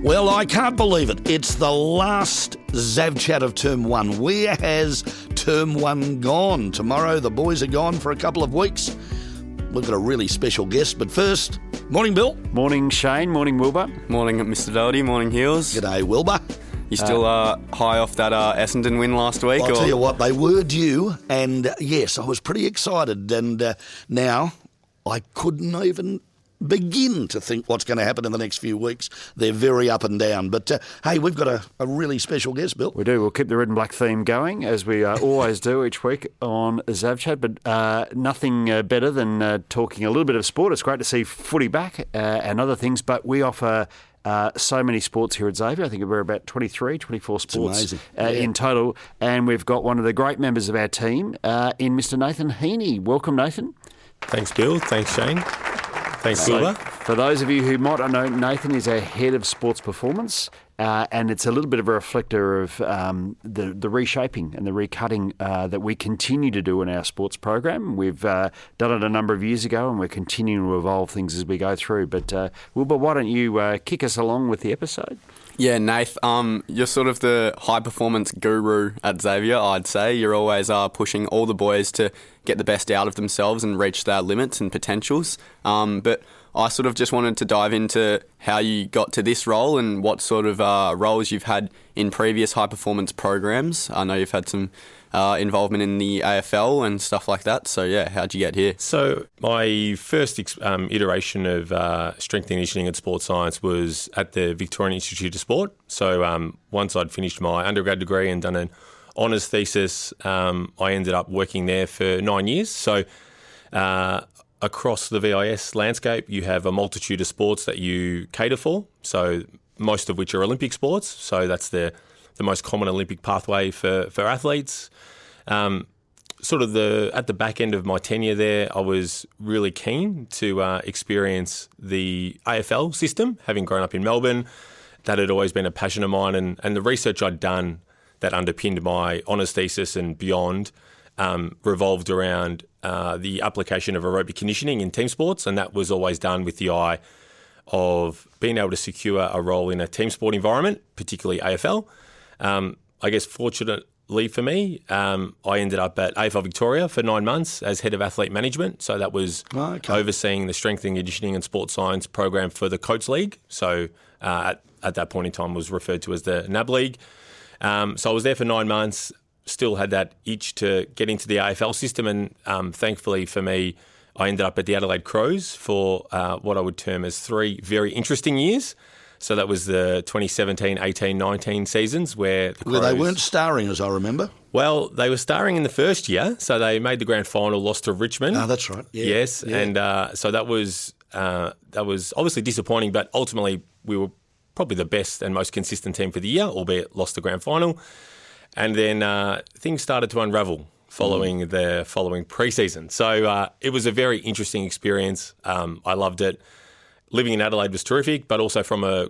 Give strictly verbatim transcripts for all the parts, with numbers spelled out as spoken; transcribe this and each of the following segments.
Well, I can't believe it. It's the last Zav Chat of Term one. Where has Term one gone? Tomorrow the boys are gone for a couple of weeks. We've got a really special guest, but first, morning Bill. Morning Shane, morning Wilbur. Morning Mister Doherty, morning Heels. G'day Wilbur. You still uh, high off that uh, Essendon win last week? I'll or? tell you what, they were due, and uh, yes, I was pretty excited, and uh, now I couldn't even begin to think what's going to happen in the next few weeks. They're very up and down. But, uh, hey, we've got a, a really special guest, Bill. We do. We'll keep the red and black theme going, as we uh, always do each week on Zav Chat, but uh, nothing uh, better than uh, talking a little bit of sport. It's great to see footy back uh, and other things, but we offer uh, so many sports here at Xavier. I think we're about twenty-three, twenty-four sports uh, yeah. in total, and we've got one of the great members of our team uh, in Mister Nathan Heaney. Welcome, Nathan. Thanks, Bill. Thanks, Shane. Thanks, So, Wilbur. for those of you who might not know, Nathan is our head of sports performance, uh, and it's a little bit of a reflector of um, the, the reshaping and the recutting uh, that we continue to do in our sports program. We've uh, done it a number of years ago, and we're continuing to evolve things as we go through. But uh, Wilbur, why don't you uh, kick us along with the episode? Yeah, Nath, um, you're sort of the high-performance guru at Xavier, I'd say. You're always uh, pushing all the boys to get the best out of themselves and reach their limits and potentials. Um, but I sort of just wanted to dive into how you got to this role and what sort of uh, roles you've had in previous high-performance programs. I know you've had some uh, involvement in the A F L and stuff like that. So, yeah, how'd you get here? So my first um, iteration of uh, strength and conditioning and sports science was at the Victorian Institute of Sport. So um, once I'd finished my undergrad degree and done an honours thesis, um, I ended up working there for nine years. So uh, across the V I S landscape, you have a multitude of sports that you cater for. So most of which are Olympic sports. So that's the the most common Olympic pathway for, for athletes. Um, sort of the at the back end of my tenure there, I was really keen to uh, experience the A F L system, having grown up in Melbourne. That had always been a passion of mine, and, and the research I'd done that underpinned my honours thesis and beyond um, revolved around uh, the application of aerobic conditioning in team sports, and that was always done with the eye of being able to secure a role in a team sport environment, particularly A F L. Um, I guess fortunately for me, um, I ended up at A F L Victoria for nine months as head of athlete management. So that was oh, okay. overseeing the strength and conditioning and sports science program for the Coates League. So uh, at, at that point in time was referred to as the N A B League. Um, so I was there for nine months, still had that itch to get into the A F L system. And um, thankfully for me, I ended up at the Adelaide Crows for uh, what I would term as three very interesting years. So that was the twenty seventeen, eighteen, nineteen seasons where the Crows... Well, they weren't starring, as I remember. Well, they were starring in the first year. So they made the grand final, lost to Richmond. Oh, that's right. Yeah. Yes. Yeah. And uh, so that was uh, that was obviously disappointing, but ultimately we were probably the best and most consistent team for the year, albeit lost the grand final. And then uh, things started to unravel following mm. the following pre-season. So uh, it was a very interesting experience. Um, I loved it. Living in Adelaide was terrific, but also from a,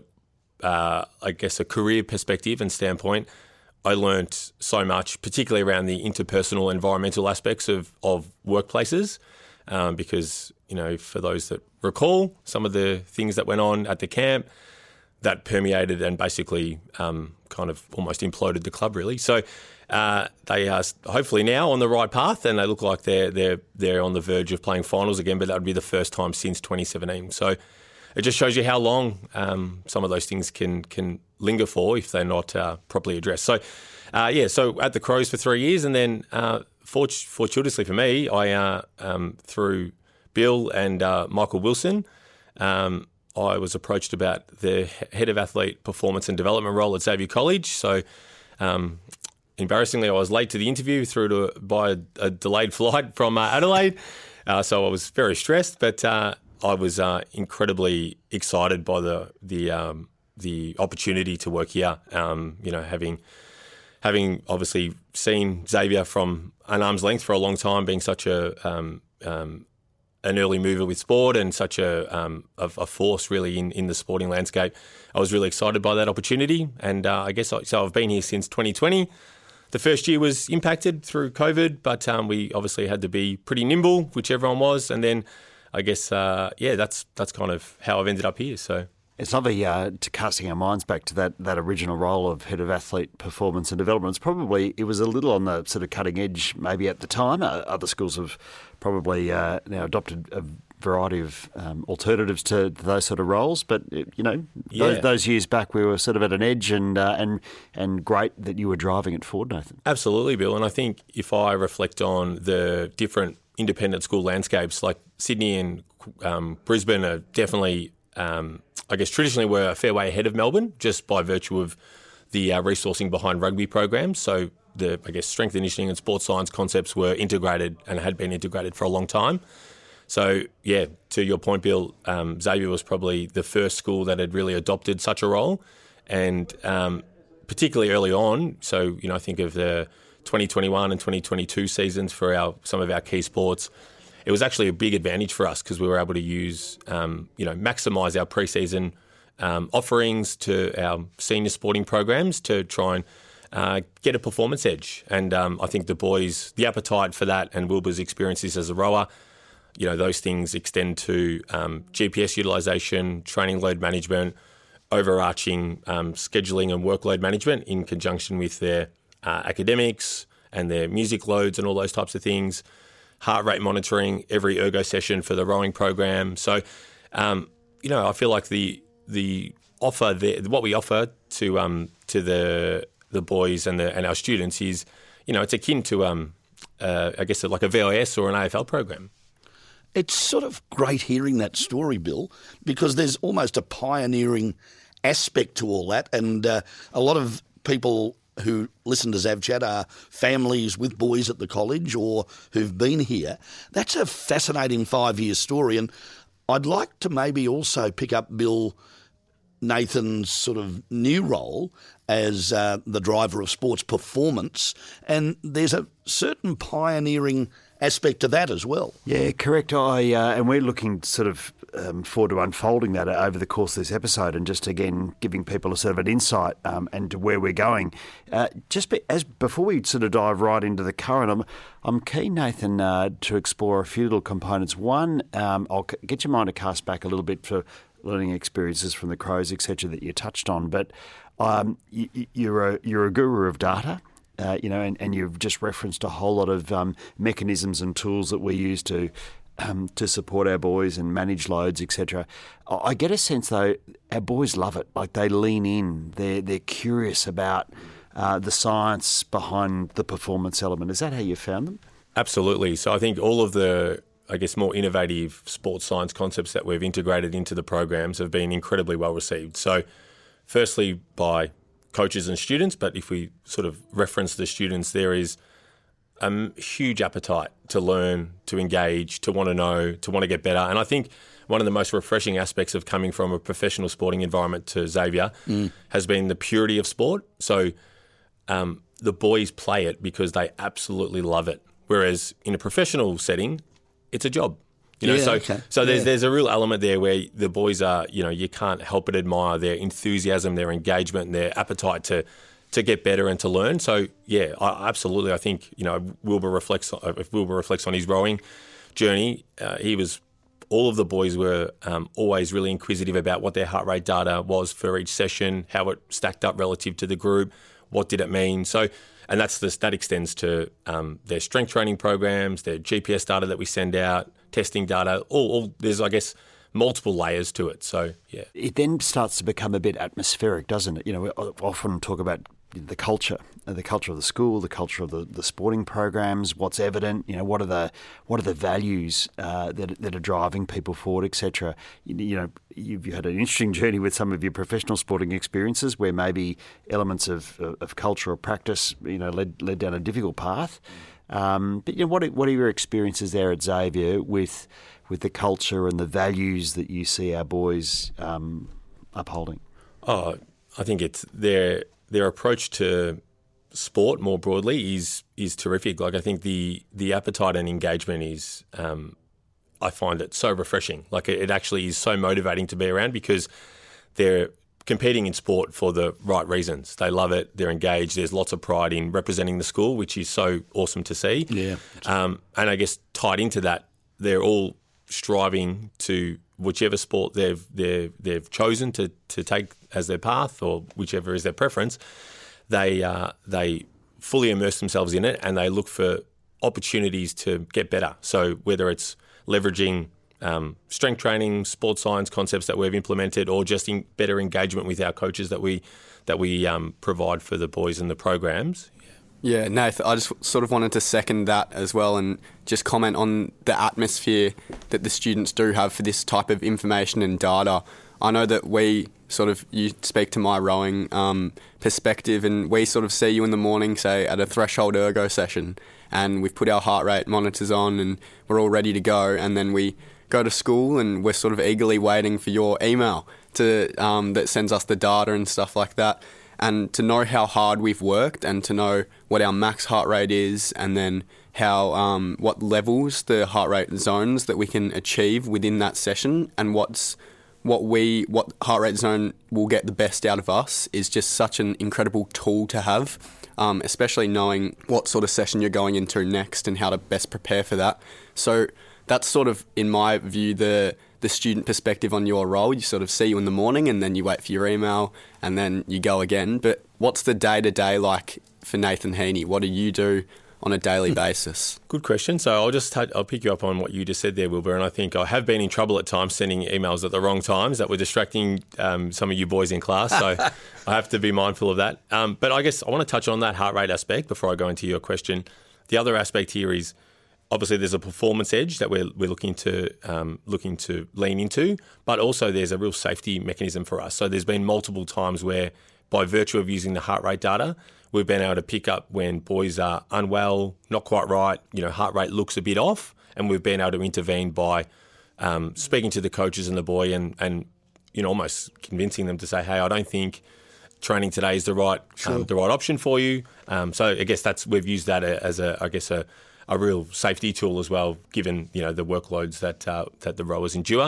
uh, I guess, a career perspective and standpoint, I learnt so much, particularly around the interpersonal, environmental aspects of, of workplaces, um, because, you know, for those that recall, some of the things that went on at the camp, that permeated and basically um, kind of almost imploded the club, really. So uh, they are hopefully now on the right path, and they look like they're they're they're on the verge of playing finals again. But that would be the first time since twenty seventeen. So it just shows you how long um, some of those things can can linger for if they're not uh, properly addressed. So uh, yeah, so at the Crows for three years, and then uh, fort- fortuitously for me, I uh, um, through Bill and uh, Michael Wilson. Um, I was approached about the head of athlete performance and development role at Xavier College. So, um, embarrassingly, I was late to the interview through to by a, a delayed flight from uh, Adelaide. Uh, so I was very stressed, but uh, I was uh, incredibly excited by the the um, the opportunity to work here. Um, you know, having having obviously seen Xavier from an arm's length for a long time, being such a um, um, an early mover with sport and such a, um, a, a force really in, in the sporting landscape. I was really excited by that opportunity, and uh, I guess I, so I've been here since twenty twenty. The first year was impacted through COVID, but um, we obviously had to be pretty nimble, which everyone was, and then I guess uh, yeah, that's that's kind of how I've ended up here. So It's lovely uh, to casting our minds back to that, that original role of head of athlete performance and development. It's probably it was a little on the sort of cutting edge maybe at the time. Uh, other schools have probably uh, now adopted a variety of um, alternatives to, to those sort of roles. But you know, Yeah. those, those years back, we were sort of at an edge, and uh, and and great that you were driving it forward, Nathan. Absolutely, Bill. And I think if I reflect on the different independent school landscapes, like Sydney and um, Brisbane are definitely. Um, I guess traditionally we're a fair way ahead of Melbourne just by virtue of the uh, resourcing behind rugby programs. So the, I guess, strength and conditioning and sports science concepts were integrated and had been integrated for a long time. So, yeah, to your point, Bill, um, Xavier was probably the first school that had really adopted such a role. And um, particularly early on, so, you know, I think of the twenty twenty-one and twenty twenty-two seasons for our some of our key sports, it was actually a big advantage for us because we were able to use, um, you know, maximise our pre-season um, offerings to our senior sporting programs to try and uh, get a performance edge. And um, I think the boys, the appetite for that and Wilbur's experiences as a rower, you know, those things extend to um, G P S utilisation, training load management, overarching um, scheduling and workload management in conjunction with their uh, academics and their music loads and all those types of things. Heart rate monitoring every ergo session for the rowing program. So, um, you know, I feel like the the offer there, what we offer to um, to the the boys and the and our students is, you know, it's akin to um, uh, I guess like a V I S or an A F L program. It's sort of great hearing that story, Bill, because there's almost a pioneering aspect to all that, and uh, a lot of people who listen to Zavchat are families with boys at the college or who've been here. That's a fascinating five-year story, and I'd like to maybe also pick up Bill Nathan's sort of new role as uh, the driver of sports performance, and there's a certain pioneering aspect to that as well. Yeah, correct. I uh, and we're looking sort of um, forward to unfolding that over the course of this episode, and just again giving people a sort of an insight um, and to where we're going. Uh, just be, as before we sort of dive right into the current, I'm I'm keen, Nathan, uh, to explore a few little components. One, um, I'll c- get your mind to cast back a little bit for learning experiences from the Crows, et cetera, that you touched on, but um, you, you're a you're a guru of data. Uh, you know, and, and you've just referenced a whole lot of um, mechanisms and tools that we use to um, to support our boys and manage loads, et cetera. I get a sense, though, our boys love it. Like they lean in. They're they're curious about uh, the science behind the performance element. Is that how you found them? Absolutely. So I think all of the, I guess, more innovative sports science concepts that we've integrated into the programs have been incredibly well received. So, firstly, by coaches and students, but if we sort of reference the students, there is a huge appetite to learn, to engage, to want to know, to want to get better. And I think one of the most refreshing aspects of coming from a professional sporting environment to Xavier mm. has been the purity of sport. So um, the boys play it because they absolutely love it. Whereas in a professional setting, it's a job. You know, yeah, so okay. so there's yeah. there's a real element there where the boys are, you know, you can't help but admire their enthusiasm, their engagement, and their appetite to to get better and to learn. So yeah, I, absolutely. I think, you know, Wilbur reflects if Wilbur reflects on his rowing journey, uh, he was all of the boys were um, always really inquisitive about what their heart rate data was for each session, how it stacked up relative to the group, what did it mean. So. And that's this, that extends to um, their strength training programs, their G P S data that we send out, testing data. All, all there's, I guess, multiple layers to it. So, yeah. It then starts to become a bit atmospheric, doesn't it? You know, we often talk about the culture, the culture of the school, the culture of the, the sporting programs, what's evident, you know, what are the what are the values uh, that that are driving people forward, et cetera. You, you know, you've had an interesting journey with some of your professional sporting experiences where maybe elements of of culture or practice, you know, led led down a difficult path. Um, but you know, what are, what are your experiences there at Xavier with with the culture and the values that you see our boys um, upholding? Oh, I think it's their their approach to sport more broadly is is terrific. Like I think the the appetite and engagement is, um, I find it so refreshing. Like it, it actually is so motivating to be around because they're competing in sport for the right reasons. They love it. They're engaged. There's lots of pride in representing the school, which is so awesome to see. Yeah. Um, and I guess tied into that, they're all striving to whichever sport they've they've, they've chosen to, to take as their path, or whichever is their preference, they uh, they fully immerse themselves in it, and they look for opportunities to get better. So whether it's leveraging um, strength training, sports science concepts that we've implemented, or just in better engagement with our coaches that we that we um, provide for the boys in the programs. Yeah, Nath, I just sort of wanted to second that as well, and just comment on the atmosphere that the students do have for this type of information and data. I know that we sort of, you speak to my rowing um, perspective, and we sort of see you in the morning, say, at a threshold ergo session, and we've put our heart rate monitors on and we're all ready to go, and then we go to school and we're sort of eagerly waiting for your email to um, that sends us the data and stuff like that. And to know how hard we've worked, and to know what our max heart rate is, and then how um, what levels the heart rate zones that we can achieve within that session, and what's what we what heart rate zone will get the best out of us, is just such an incredible tool to have, um, especially knowing what sort of session you're going into next and how to best prepare for that. So that's sort of, in my view, the the student perspective on your role. You sort of see you in the morning, and then you wait for your email, and then you go again. But what's the day-to-day like for Nathan Heaney? What do you do on a daily basis? Good question. So I'll just touch, I'll pick you up on what you just said there, Wilbur. And I think I have been in trouble at times sending emails at the wrong times that were distracting um, some of you boys in class. So I have to be mindful of that. Um, but I guess I want to touch on that heart rate aspect before I go into your question. The other aspect here is, obviously, there's a performance edge that we're we're looking to um, looking to lean into, but also there's a real safety mechanism for us. So there's been multiple times where, by virtue of using the heart rate data, we've been able to pick up when boys are unwell, not quite right, you know, heart rate looks a bit off, and we've been able to intervene by um, speaking to the coaches and the boy, and and you know, almost convincing them to say, hey, I don't think training today is the right Sure. um, the right option for you. Um, so I guess that's we've used that as a I guess a a real safety tool as well, given, you know, the workloads that uh, that the rowers endure.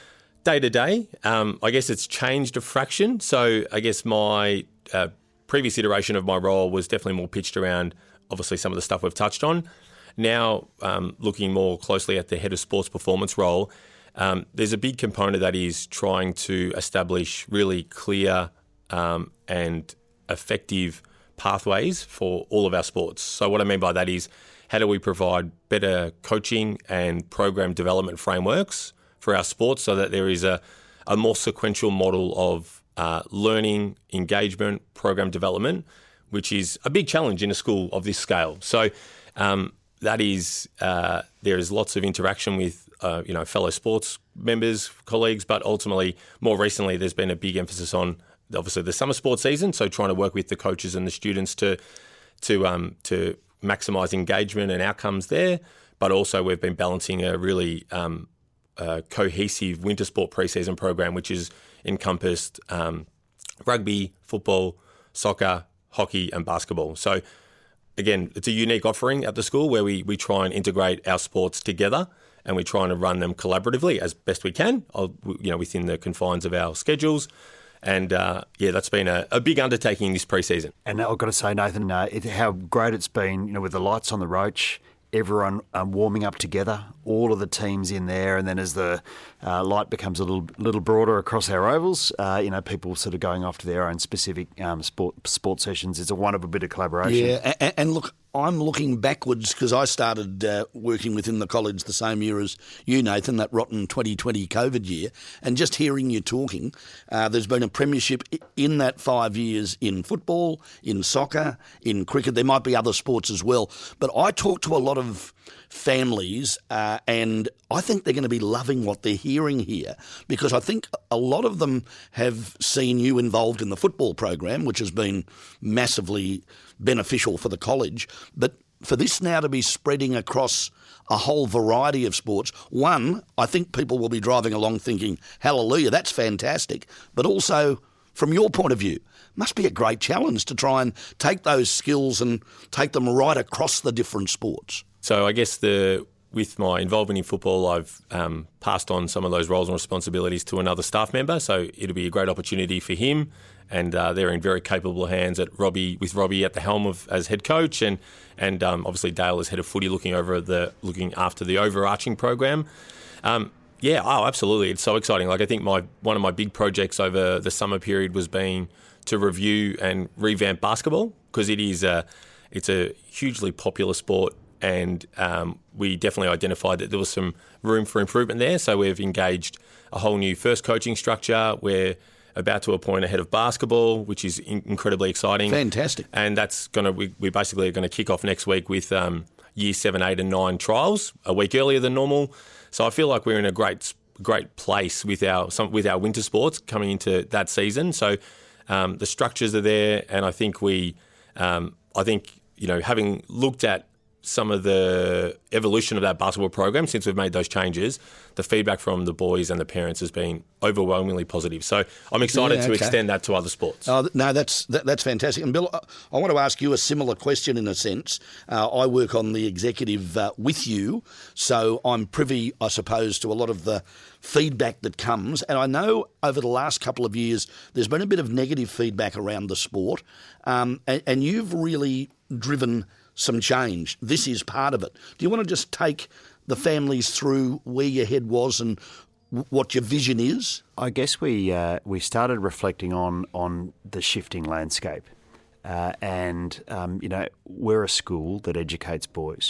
Day to day, um, I guess it's changed a fraction. So I guess my uh, previous iteration of my role was definitely more pitched around, obviously, some of the stuff we've touched on. Now, um, looking more closely at the head of sports performance role, um, there's a big component that is trying to establish really clear um, and effective pathways for all of our sports. So what I mean by that is, how do we provide better coaching and program development frameworks for our sports, so that there is a, a more sequential model of uh, learning, engagement, program development, which is a big challenge in a school of this scale. So um, that is, uh, there is lots of interaction with uh, you know, fellow sports members, colleagues, but ultimately, more recently, there's been a big emphasis on, obviously, the summer sports season. So trying to work with the coaches and the students to to um, to maximise engagement and outcomes there, but also we've been balancing a really um, uh, cohesive winter sport pre-season program, which has encompassed um, rugby, football, soccer, hockey and basketball. So again, it's a unique offering at the school where we, we try and integrate our sports together, and we're trying to run them collaboratively as best we can, you know, within the confines of our schedules. And, uh, yeah, that's been a, a big undertaking this pre-season. And I've got to say, Nathan, uh, it, how great it's been, you know, with the lights on the Roach, everyone um, warming up together, all of the teams in there, and then as the uh, light becomes a little little broader across our ovals, uh, you know, people sort of going off to their own specific um, sport sport sessions. It's a wonderful bit of collaboration. Yeah, and, and look, I'm looking backwards because I started uh, working within the college the same year as you, Nathan, that rotten twenty twenty COVID year. And just hearing you talking, uh, there's been a premiership in that five years in football, in soccer, in cricket. There might be other sports as well. But I talk to a lot of families uh, and I think they're going to be loving what they're hearing here, because I think a lot of them have seen you involved in the football program, which has been massively beneficial for the college. But for this now to be spreading across a whole variety of sports, one, I think people will be driving along thinking, hallelujah, that's fantastic. But also, from your point of view, must be a great challenge to try and take those skills and take them right across the different sports. So I guess the with my involvement in football, I've um, passed on some of those roles and responsibilities to another staff member. So it'll be a great opportunity for him, and uh, they're in very capable hands at Robbie, with Robbie at the helm of as head coach, and and um, obviously Dale as head of footy, looking over the looking after the overarching program. Um, yeah, oh, absolutely. It's so exciting. Like I think my one of my big projects over the summer period was being to review and revamp basketball, because it is a, it's a hugely popular sport, and um, we definitely identified that there was some room for improvement there. So we've engaged a whole new first coaching structure. We're about to appoint a head of basketball, which is in- incredibly exciting. Fantastic. And that's going to we, we basically are going to kick off next week with um, year seven, eight, and nine trials a week earlier than normal. So I feel like we're in a great great place with our some, with our winter sports coming into that season. So um, the structures are there, and I think we um, I think you know having looked at some of the evolution of that basketball program since we've made those changes, the feedback from the boys and the parents has been overwhelmingly positive. So I'm excited Yeah, to okay. extend that to other sports. Oh, no, that's that, that's fantastic. And Bill, I want to ask you a similar question in a sense. Uh, I work on the executive uh, with you, so I'm privy, I suppose, to a lot of the feedback that comes. And I know over the last couple of years there's been a bit of negative feedback around the sport, um, and, and you've really driven some change. This is part of it. Do you want to just take the families through where your head was and w- what your vision is? I guess we uh, we started reflecting on on the shifting landscape, uh, and um, you know we're a school that educates boys,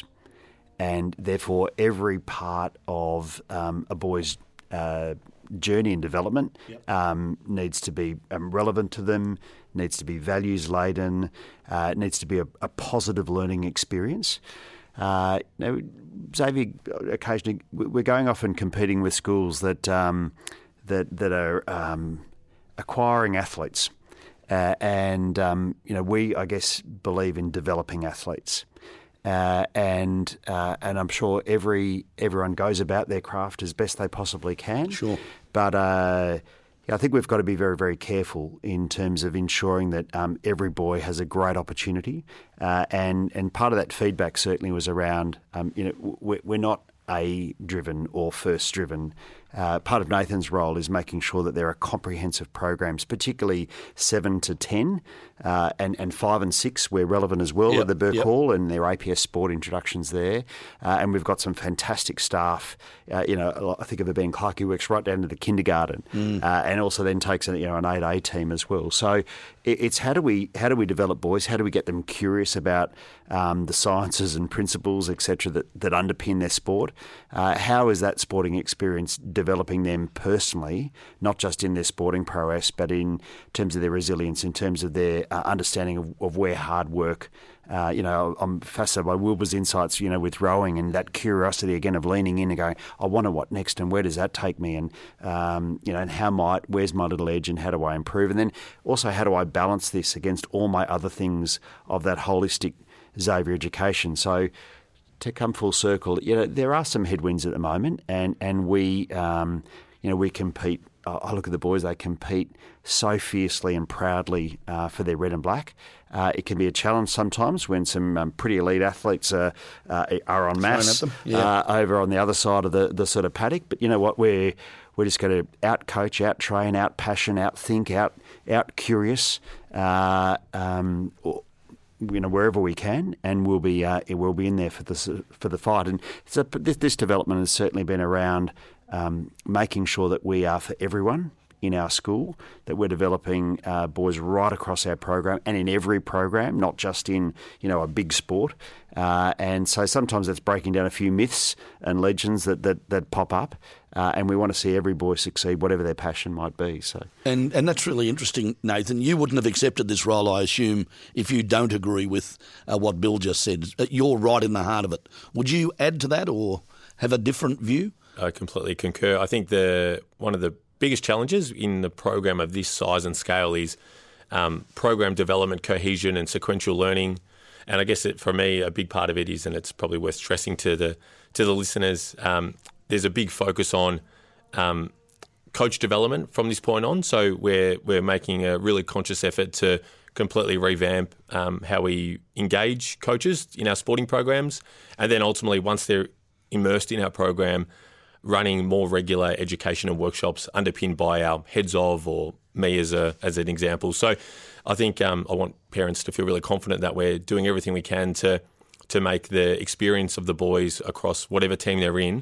and therefore every part of um, a boy's uh, journey and development yep. um, needs to be um, relevant to them, needs to be values laden, uh, it needs to be a, a positive learning experience. Uh, you know, Xavier, occasionally we're going off and competing with schools that um, that that are um, acquiring athletes, uh, and um, you know we I guess believe in developing athletes. Uh, and uh, and I'm sure every everyone goes about their craft as best they possibly can. Sure. But uh, yeah, I think we've got to be very, very careful in terms of ensuring that um, every boy has a great opportunity. Uh, and and part of that feedback certainly was around, um, you know, we're, we're not A-driven or first-driven. Uh, part of Nathan's role is making sure that there are comprehensive programs, particularly seven to ten, uh, and, and five and six where relevant as well yep, at the Burke yep. Hall, and their A P S sport introductions there. Uh, and we've got some fantastic staff. Uh, you know, I think of it being Clark who works right down to the kindergarten, mm. uh, and also then takes a, you know an eight A team as well. So it, it's how do we how do we develop boys? How do we get them curious about um, the sciences and principles, et cetera, that that underpin their sport? Uh, how is that sporting experience developing them personally, not just in their sporting prowess, but in terms of their resilience, in terms of their uh, understanding of, of where hard work. Uh, you know, I'm fascinated by Wilbur's insights, you know, with rowing and that curiosity again of leaning in and going, I wonder what next and where does that take me, and um, you know, and how might, where's my little edge and how do I improve, and then also how do I balance this against all my other things of that holistic Xavier education. So to come full circle, you know, there are some headwinds at the moment, and and we, um, you know, we compete. I look at the boys; they compete so fiercely and proudly uh, for their red and black. Uh, it can be a challenge sometimes when some um, pretty elite athletes are uh, are en masse yeah. uh, over on the other side of the, the sort of paddock. But you know what? We're we're just going to out coach, out train, out passion, out think, out out curious. Uh, um, or, you know, wherever we can, and we'll be uh, we'll be in there for the for the fight. And so this, this development has certainly been around um, making sure that we are for everyone in our school, that we're developing uh, boys right across our program and in every program, not just in you know a big sport. Uh, and so sometimes that's breaking down a few myths and legends that that, that pop up. Uh, and we want to see every boy succeed, whatever their passion might be. So, and and that's really interesting, Nathan. You wouldn't have accepted this role, I assume, if you don't agree with uh, what Bill just said. You're right in the heart of it. Would you add to that or have a different view? I completely concur. I think the one of the biggest challenges in the program of this size and scale is um, program development, cohesion, and sequential learning. And I guess it, for me, a big part of it is, and it's probably worth stressing to the to the listeners. Um, There's a big focus on um, coach development from this point on. So we're we're making a really conscious effort to completely revamp um, how we engage coaches in our sporting programs, and then ultimately, once they're immersed in our program, running more regular education and workshops underpinned by our heads of, or me as a as an example. So I think um, I want parents to feel really confident that we're doing everything we can to to make the experience of the boys across whatever team they're in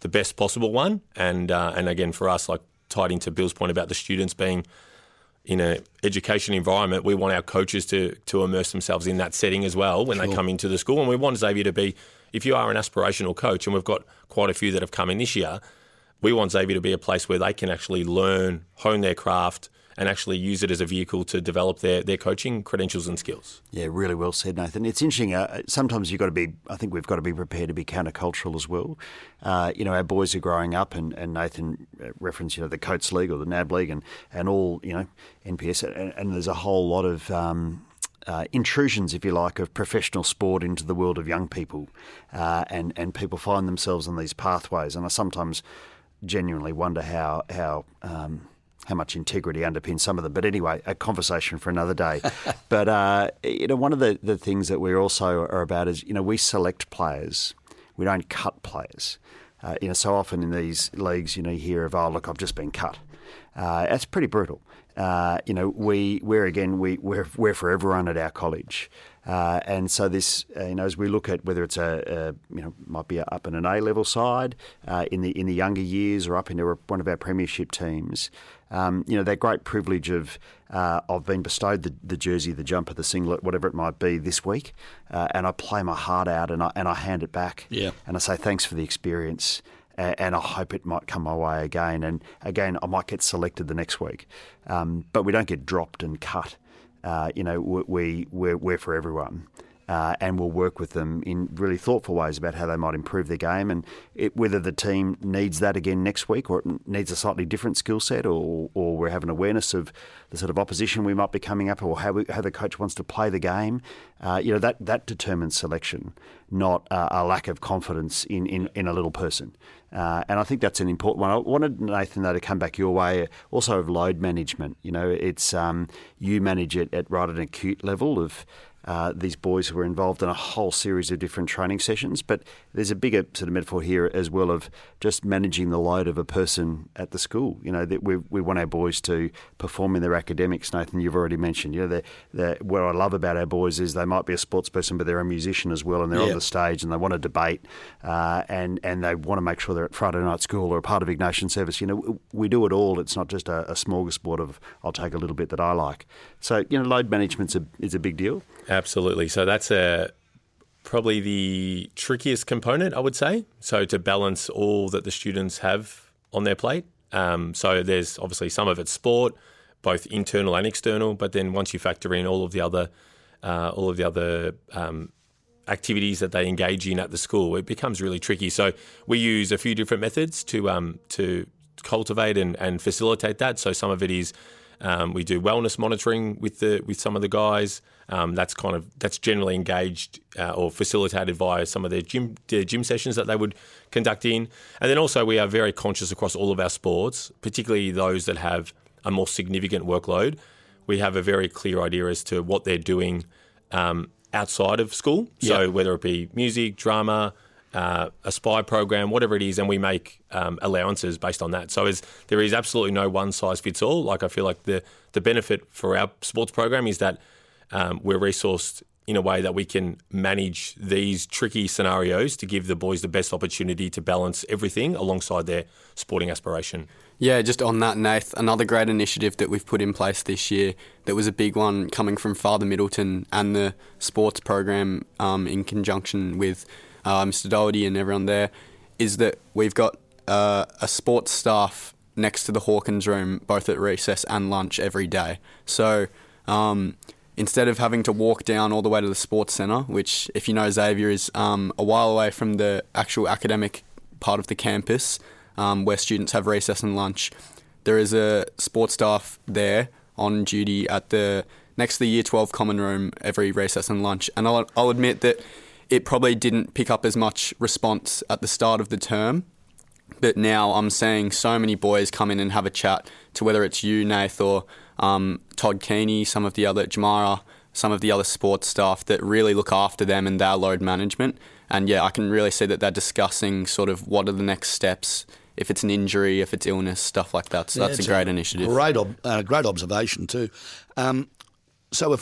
the best possible one. And uh, and again, for us, like tied into Bill's point about the students being in an education environment, we want our coaches to to immerse themselves in that setting as well when sure. they come into the school. And we want Xavier to be, if you are an aspirational coach, and we've got quite a few that have come in this year, we want Xavier to be a place where they can actually learn, hone their craft, and actually use it as a vehicle to develop their, their coaching credentials and skills. Yeah, really well said, Nathan. It's interesting. Uh, sometimes you've got to be, I think we've got to be prepared to be countercultural as well. Uh, you know, our boys are growing up, and, and Nathan referenced, you know, the Coates League or the N A B League and, and all, you know, N P S, and, and there's a whole lot of um, uh, intrusions, if you like, of professional sport into the world of young people, uh, and, and people find themselves in these pathways. And I sometimes genuinely wonder how, how um, how much integrity underpins some of them. But anyway, a conversation for another day. But, uh, you know, one of the, the things that we also are about is, you know, we select players. We don't cut players. Uh, you know, so often in these leagues, you know, you hear of, oh, look, I've just been cut. Uh, that's pretty brutal. Uh, you know, we, we're, again, we, we're, we're for everyone at our college. Uh, and so this, uh, you know, as we look at whether it's a, a you know, might be up in an A-level side uh, in the in the younger years or up into one of our premiership teams, um, you know, that great privilege of uh, I've been bestowed the, the jersey, the jumper, the singlet, whatever it might be this week, uh, and I play my heart out and I and I hand it back, yeah, and I say thanks for the experience. And I hope it might come my way again. And again, I might get selected the next week, um, but we don't get dropped and cut. Uh, you know, we, we're, we're for everyone, uh, and we'll work with them in really thoughtful ways about how they might improve their game, and it, whether the team needs that again next week or it needs a slightly different skill set, or, or we have an awareness of the sort of opposition we might be coming up, or how, we, how the coach wants to play the game. Uh, you know, that, that determines selection, not uh, a lack of confidence in, in, in a little person. Uh, and I think that's an important one. I wanted, Nathan, though, to come back your way, also of load management. You know, it's um, you manage it at right at an acute level of uh, these boys who are involved in a whole series of different training sessions. But there's a bigger sort of metaphor here as well of just managing the load of a person at the school. You know, that we we want our boys to perform in their academics. Nathan, you've already mentioned. You know, the the what I love about our boys is they might be a sports person, but they're a musician as well, and they're yeah. on the stage and they want to debate, uh, and and they want to make sure they're at Friday night school or a part of Ignatian service. You know, we do it all. It's not just a, a smorgasbord of I'll take a little bit that I like. So, you know, load management's a, is a big deal. Absolutely. So that's a probably the trickiest component, I would say. So to balance all that the students have on their plate. Um, so there's obviously some of it's sport, both internal and external. But then once you factor in all of the other, uh, all of the other um, activities that they engage in at the school, it becomes really tricky. So we use a few different methods to um, to cultivate and, and facilitate that. So some of it is um, we do wellness monitoring with the with some of the guys. Um, that's kind of that's generally engaged uh, or facilitated via some of their gym their gym sessions that they would conduct in. And then also we are very conscious across all of our sports, particularly those that have a more significant workload. We have a very clear idea as to what they're doing um, outside of school. So yep. whether it be music, drama, uh, a spy program, whatever it is, and we make um, allowances based on that. So is, there is absolutely no one size fits all. Like I feel like the, the benefit for our sports program is that um, we're resourced in a way that we can manage these tricky scenarios to give the boys the best opportunity to balance everything alongside their sporting aspiration. Yeah, just on that, Nath, another great initiative that we've put in place this year that was a big one coming from Father Middleton and the sports program um, in conjunction with uh, Mister Doherty and everyone there is that we've got uh, a sports staff next to the Hawkins room, both at recess and lunch every day. So um, instead of having to walk down all the way to the sports centre, which, if you know, Xavier is um, a while away from the actual academic part of the campus, Um, where students have recess and lunch, there is a sports staff there on duty at the next to the Year twelve common room every recess and lunch. And I'll, I'll admit that it probably didn't pick up as much response at the start of the term, but now I'm seeing so many boys come in and have a chat to whether it's you, Nath, or um, Todd Keeney, some of the other, Jamara, some of the other sports staff that really look after them and their load management. And yeah, I can really see that they're discussing sort of what are the next steps, if it's an injury, if it's illness, stuff like that. So yeah, that's a great a initiative. Great, ob- uh, great observation too. Um, so if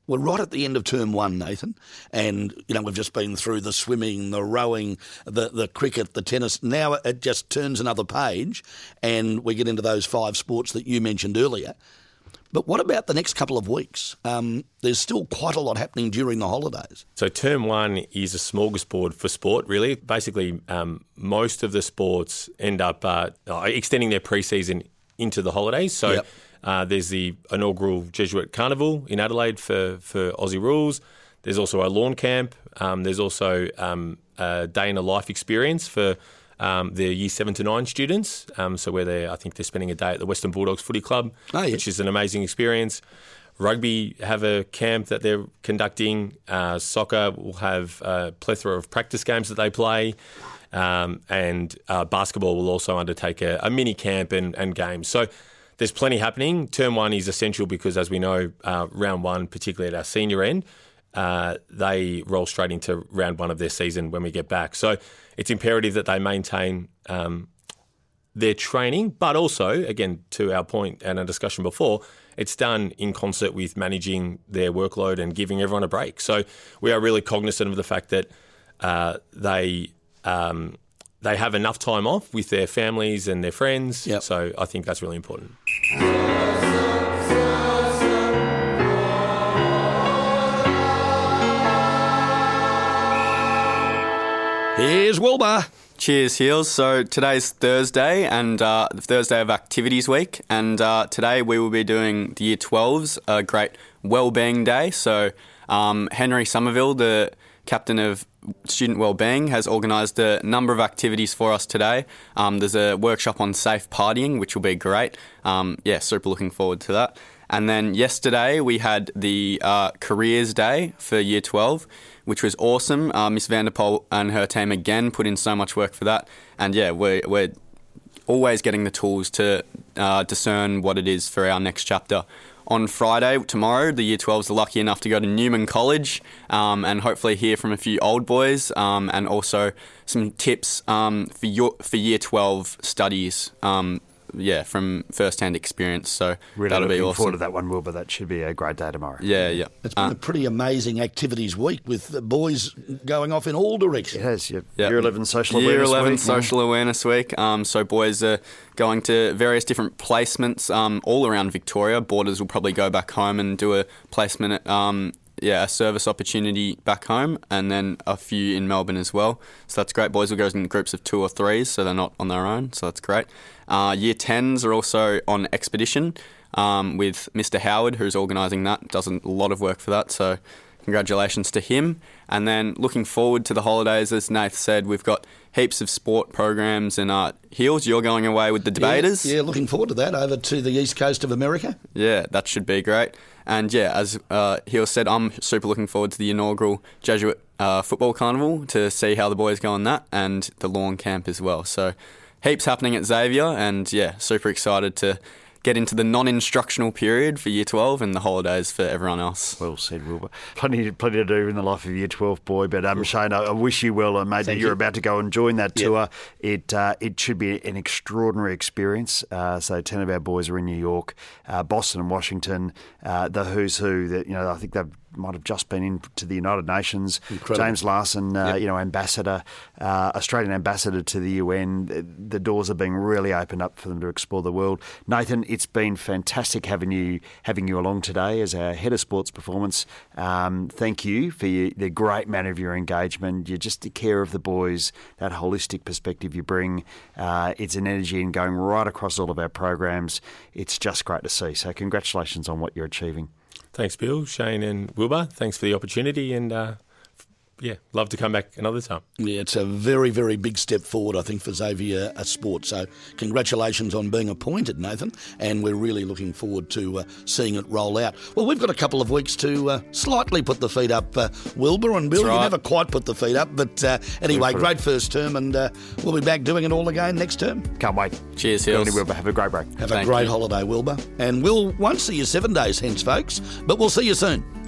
we're right at the end of term one, Nathan, and you know we've just been through the swimming, the rowing, the the cricket, the tennis. Now it just turns another page, and we get into those five sports that you mentioned earlier. But what about the next couple of weeks? Um, there's still quite a lot happening during the holidays. So term one is a smorgasbord for sport, really. Basically, um, most of the sports end up uh, extending their pre-season into the holidays. So Yep. uh, there's the inaugural Jesuit Carnival in Adelaide for, for Aussie Rules. There's also a lawn camp. Um, there's also um, a day in a life experience for Um, the year seven to nine students, um, so where they, I think they're spending a day at the Western Bulldogs Footy Club, oh, yeah. which is an amazing experience. Rugby have a camp that they're conducting. Uh, soccer will have a plethora of practice games that they play, um, and uh, basketball will also undertake a, a mini camp and, and games. So there's plenty happening. Term one is essential because, as we know, uh, round one, particularly at our senior end, Uh, they roll straight into round one of their season when we get back. So it's imperative that they maintain um, their training, but also, again, to our point and our discussion before, it's done in concert with managing their workload and giving everyone a break. So we are really cognizant of the fact that uh, they um, they have enough time off with their families and their friends. Yep. So I think that's really important. Here's Wilbur. Cheers, Heels. So today's Thursday and uh, the Thursday of Activities Week, and uh, today we will be doing the Year twelves, a great wellbeing day. So um, Henry Somerville, the captain of Student Wellbeing, has organised a number of activities for us today. Um, there's a workshop on safe partying, which will be great. Um, yeah, super looking forward to that. And then yesterday we had the uh, Careers Day for Year twelve, which was awesome. Uh, Miss Vanderpoel and her team again put in so much work for that. And yeah, we're, we're always getting the tools to uh, discern what it is for our next chapter. On Friday, tomorrow, the Year twelves are lucky enough to go to Newman College um, and hopefully hear from a few old boys um, and also some tips um, for, your, for Year twelve studies. Um, Yeah, from first-hand experience, so really that'll be looking awesome. forward to that one, Will, but that should be a great day tomorrow. Yeah, yeah. It's been Uh, a pretty amazing activities week with the boys going off in all directions. It has. Yeah. Yeah. Year eleven Social Year Awareness eleven Week. Social Awareness Week. Um, so boys are going to various different placements um, all around Victoria. Boarders will probably go back home and do a placement at um, yeah, a service opportunity back home, and then a few in Melbourne as well. So that's great. Boys will go in groups of two or threes, so they're not on their own. So that's great. Uh, year tens are also on expedition um, with Mister Howard, who's organising that. Does a lot of work for that. So congratulations to him. And then looking forward to the holidays, as Nath said, we've got heaps of sport programs and uh, Heels, you're going away with the debaters. Yeah, yeah, looking forward to that, over to the east coast of America. Yeah, that should be great. And yeah, as uh, Heels said, I'm super looking forward to the inaugural Jesuit uh, Football Carnival to see how the boys go on that, and the lawn camp as well. So heaps happening at Xavier, and yeah, super excited to get into the non-instructional period for Year twelve and the holidays for everyone else. Well said, Wilbur. Plenty, plenty to do in the life of Year twelve boy, but um, Shane, I, I wish you well, and mate, that you're you. about to go and join that Yep. tour. It uh, it should be an extraordinary experience. Uh, so ten of our boys are in New York, uh, Boston and Washington, uh, the who's who. That you know, I think they've might have just been into the United Nations. Incredible. James Larson, uh, Yep. you know, ambassador, uh, Australian ambassador to the U N. The, the doors are being really opened up for them to explore the world. Nathan, it's been fantastic having you having you along today as our head of sports performance. Um, thank you for your, the great manner of your engagement. You just take care of the boys, that holistic perspective you bring. Uh, it's an energy in going right across all of our programs. It's just great to see. So congratulations on what you're achieving. Thanks, Bill, Shane and Wilbur. Thanks for the opportunity, and uh, yeah, love to come back another time. Yeah, it's a very, very big step forward, I think, for Xavier uh, Sport. So congratulations on being appointed, Nathan, and we're really looking forward to uh, seeing it roll out. Well, we've got a couple of weeks to uh, slightly put the feet up, uh, Wilbur and Bill. That's right. You never quite put the feet up, but uh, anyway, great first term, and uh, we'll be back doing it all again next term. Can't wait. Cheers, Good on Hills. you, Wilbur. Have a great break. Have Thank a great you. holiday, Wilbur. And we'll won't see you seven days hence, folks, but we'll see you soon.